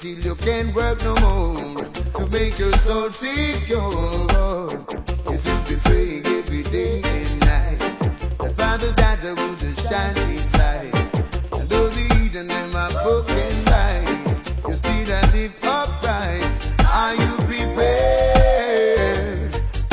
till you can't work no more. To make your soul secure, you should be praying every day and night. The Father dies, I will shine.